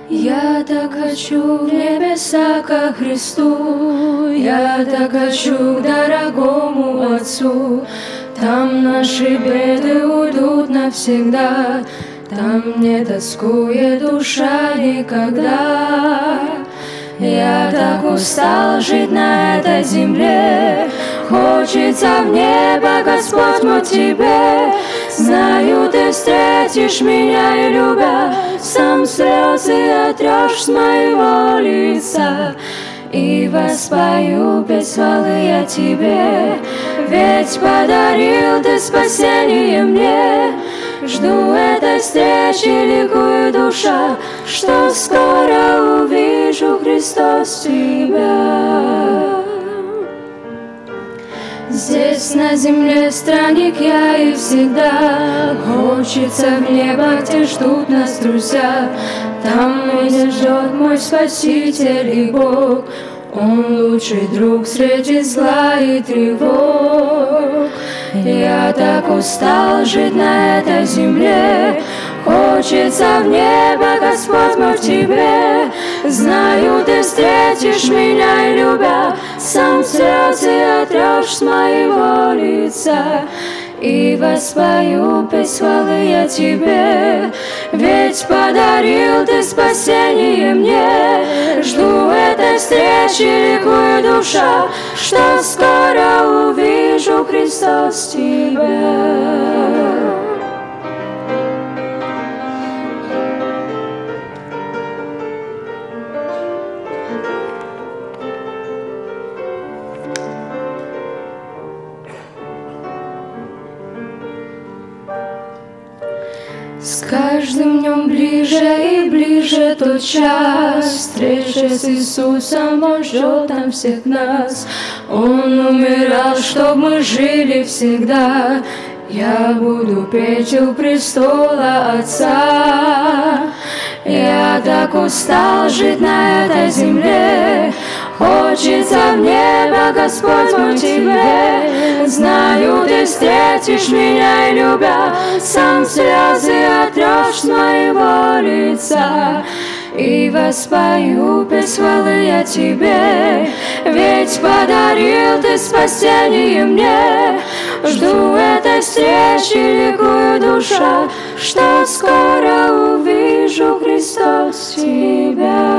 Я так хочу в небеса ко Христу, я так хочу к дорогому Отцу. Там наши беды уйдут навсегда, там не тоскует душа никогда. Я так устал жить на этой земле, хочется в небо, Господь мой, Тебе. Знаю, Ты встретишь меня и, любя, сам слезы отрешь с моего лица. И воспою песнь хвалы я Тебе, ведь подарил Ты спасение мне. Жду этой встречи, ликует душа, что скоро увижу, Христос, Тебя. Здесь на земле странник я и всегда, хочется в небо, где ждут нас друзья. Там меня ждет мой Спаситель и Бог, Он лучший друг среди зла и тревог. Я так устал жить на этой земле, хочется в небо, Господь мой, в Тебе. Знаю, Ты встретишь меня и, любя, сам слезы отрешь с моего лица. И воспою песнь хвалы я Тебе, ведь подарил Ты спасение мне. Жду этой встречи, ликует душа, что скоро увижу, Христос, Тебя. С каждым днем ближе и ближе тот час, встреча с Иисусом, Он ждет там всех нас. Он умирал, чтоб мы жили всегда. Я буду петь у престола Отца. Я так устал жить на этой земле, хочется в небо, Господь мой, Тебе. Знаю, Ты встретишь меня и, любя, сам слезы отрешь с моего лица. И воспою песнь хвалы я Тебе, ведь подарил Ты спасение мне. Жду этой встречи, ликует душа, что скоро увижу, Христос, Тебя.